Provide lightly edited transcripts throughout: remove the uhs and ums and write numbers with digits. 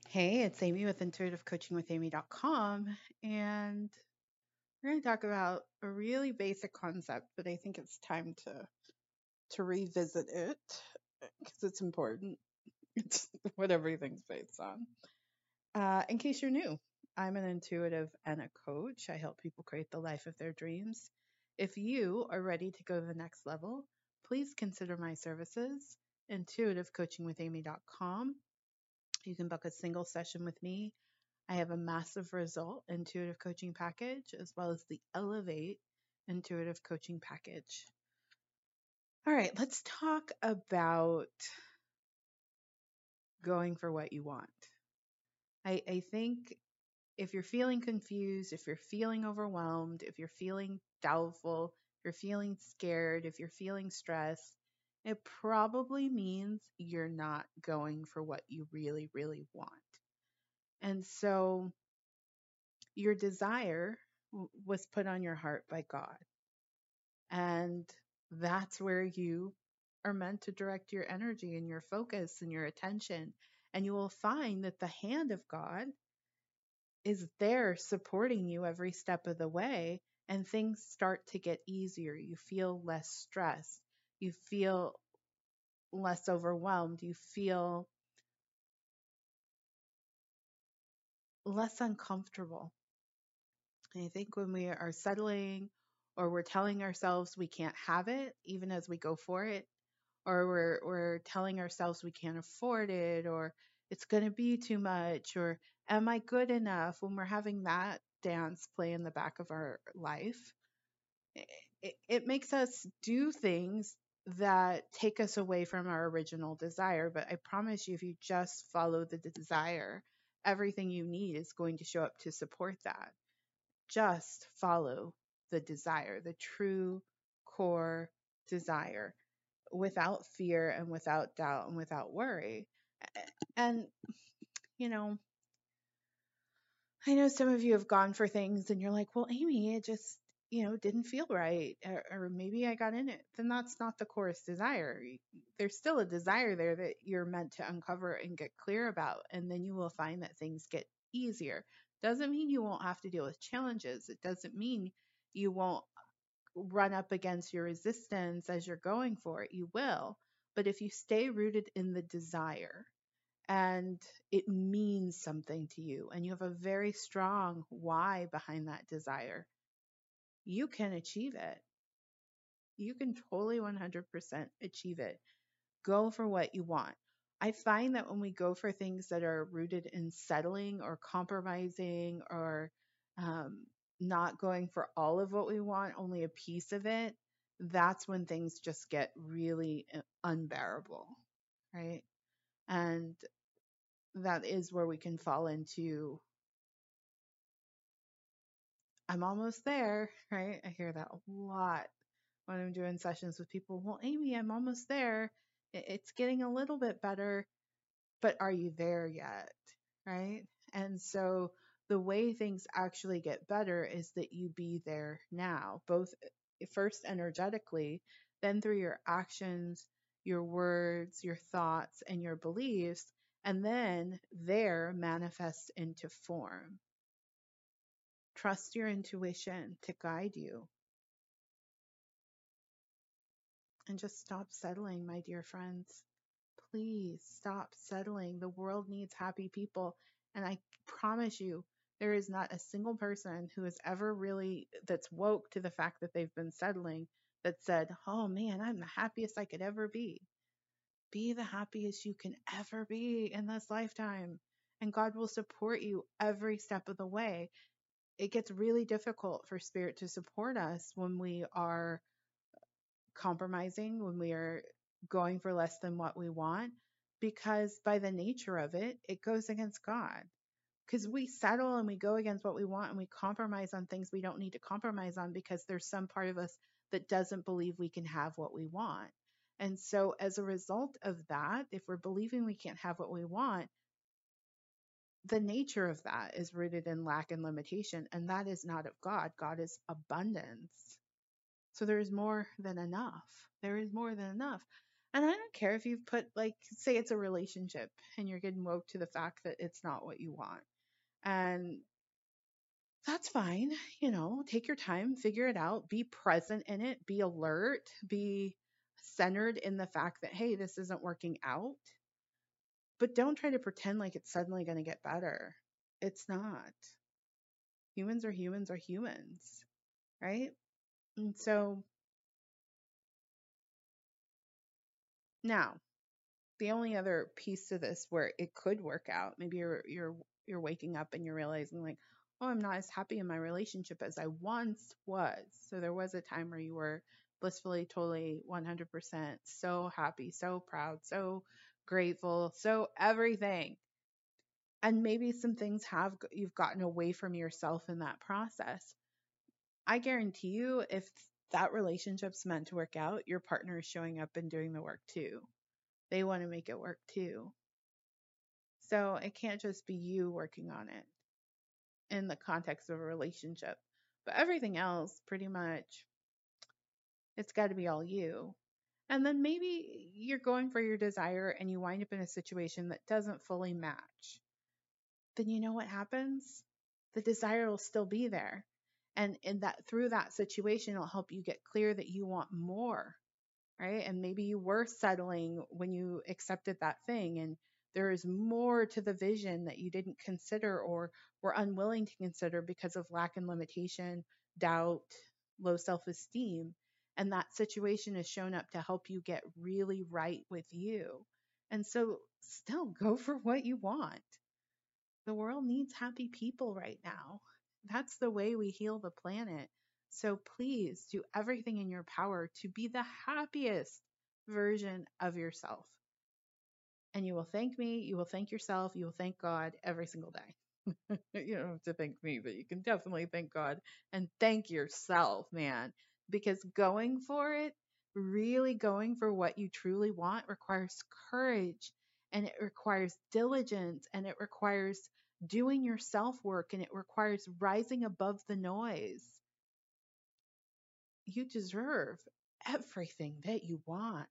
Hey, it's Amy with intuitivecoachingwithamy.com, and we're going to talk about a really basic concept, but I think it's time to revisit it because it's important. It's what everything's based on. In case you're new, I'm an intuitive and a coach. I help people create the life of their dreams. If you are ready to go to the next level, please consider my services, intuitivecoachingwithamy.com. You can book a single session with me. I have a massive result intuitive coaching package as well as the Elevate intuitive coaching package. All right, let's talk about going for what you want. I think if you're feeling confused, if you're feeling overwhelmed, if you're feeling doubtful, if you're feeling scared, if you're feeling stressed, it probably means you're not going for what you really, really want. And so your desire was put on your heart by God. And that's where you are meant to direct your energy and your focus and your attention. And you will find that the hand of God is there supporting you every step of the way. And things start to get easier. You feel less stressed. You feel less overwhelmed. You feel less uncomfortable. And I think when we are settling or we're telling ourselves we can't have it, even as we go for it, or we're telling ourselves we can't afford it, or it's going to be too much, or am I good enough? When we're having that dance play in the back of our life, it makes us do things that take us away from our original desire. But I promise you, if you just follow the desire, everything you need is going to show up to support that. Just follow the desire, the true core desire, without fear and without doubt and without worry. And, you know, I know some of you have gone for things and you're like, well, Amy, it just, didn't feel right. Or maybe I got in it. Then that's not the core's desire. There's still a desire there that you're meant to uncover and get clear about. And then you will find that things get easier. Doesn't mean you won't have to deal with challenges. It doesn't mean you won't run up against your resistance as you're going for it. You will. But if you stay rooted in the desire and it means something to you and you have a very strong why behind that desire, you can achieve it. You can totally 100% achieve it. Go for what you want. I find that when we go for things that are rooted in settling or compromising or um, not going for all of what we want, only a piece of it, that's when things just get really unbearable, right? And that is where we can fall into, I'm almost there, right? I hear that a lot when I'm doing sessions with people. Well, Amy, I'm almost there. It's getting a little bit better, but are you there yet? Right? And so the way things actually get better is that you be there now, both first energetically, then through your actions, your words, your thoughts, and your beliefs, and then there manifest into form. Trust your intuition to guide you and just stop settling, my dear friends. Please stop settling. The world needs happy people. And I promise you, there is not a single person who has ever really, that's woke to the fact that they've been settling, that said, oh man, I'm the happiest I could ever be. Be the happiest you can ever be in this lifetime. And God will support you every step of the way. It gets really difficult for spirit to support us when we are compromising, when we are going for less than what we want, because by the nature of it, it goes against God. Because we settle and we go against what we want and we compromise on things we don't need to compromise on because there's some part of us that doesn't believe we can have what we want. And so, as a result of that, if we're believing we can't have what we want, the nature of that is rooted in lack and limitation. And that is not of God. God is abundance. So there is more than enough. There is more than enough. And I don't care if you've put, like, say it's a relationship and you're getting woke to the fact that it's not what you want. And that's fine. Take your time, figure it out, be present in it, be alert, be centered in the fact that, hey, this isn't working out. But don't try to pretend like it's suddenly going to get better. It's not. Humans are humans are humans, right? And so now, the only other piece to this where it could work out, maybe you're waking up and you're realizing like, oh, I'm not as happy in my relationship as I once was. So there was a time where you were blissfully, totally 100% so happy, so proud, so grateful, so everything. And maybe some things you've gotten away from yourself in that process. I guarantee you, if that relationship's meant to work out, your partner is showing up and doing the work too. They want to make it work too. So it can't just be you working on it in the context of a relationship. But everything else, pretty much, it's got to be all you. And then maybe you're going for your desire and you wind up in a situation that doesn't fully match. Then you know what happens? The desire will still be there. And in that through that situation, it'll help you get clear that you want more, right? And maybe you were settling when you accepted that thing, and there is more to the vision that you didn't consider or were unwilling to consider because of lack and limitation, doubt, low self esteem. And that situation has shown up to help you get really right with you. And so, still go for what you want. The world needs happy people right now. That's the way we heal the planet. So please do everything in your power to be the happiest version of yourself. And you will thank me, you will thank yourself, you will thank God every single day. You don't have to thank me, but you can definitely thank God and thank yourself, man. Because going for it, really going for what you truly want, requires courage, and it requires diligence, and it requires doing your self work, and it requires rising above the noise. You deserve everything that you want.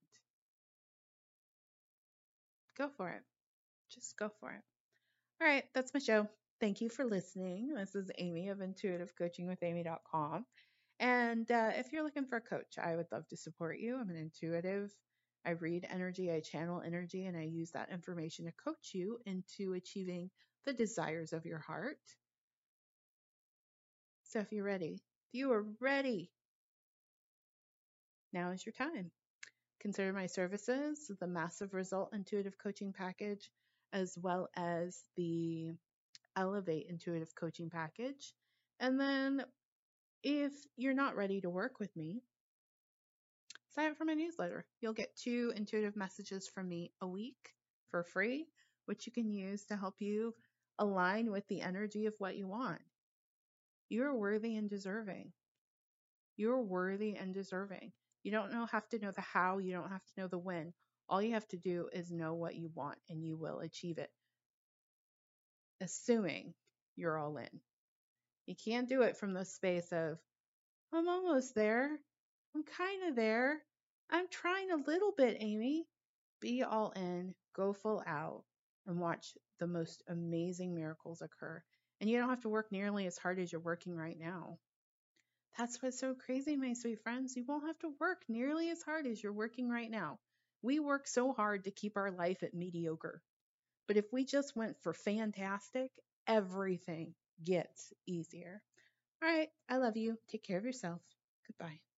Go for it. Just go for it. All right, that's my show. Thank you for listening. This is Amy of intuitivecoachingwithamy.com. And if you're looking for a coach, I would love to support you. I'm an intuitive. I read energy, I channel energy, and I use that information to coach you into achieving the desires of your heart. So if you're ready, if you are ready, now is your time. Consider my services, the Massive Result Intuitive Coaching Package, as well as the Elevate Intuitive Coaching Package. And then if you're not ready to work with me, sign up for my newsletter. You'll get 2 intuitive messages from me a week for free, which you can use to help you align with the energy of what you want. You're worthy and deserving. You're worthy and deserving. You don't have to know the how, you don't have to know the when. All you have to do is know what you want, and you will achieve it, assuming you're all in. You can't do it from the space of, I'm almost there. I'm kind of there. I'm trying a little bit, Amy. Be all in, go full out, and watch the most amazing miracles occur. And you don't have to work nearly as hard as you're working right now. That's what's so crazy, my sweet friends. You won't have to work nearly as hard as you're working right now. We work so hard to keep our life at mediocre. But if we just went for fantastic, everything gets easier. All right. I love you. Take care of yourself. Goodbye.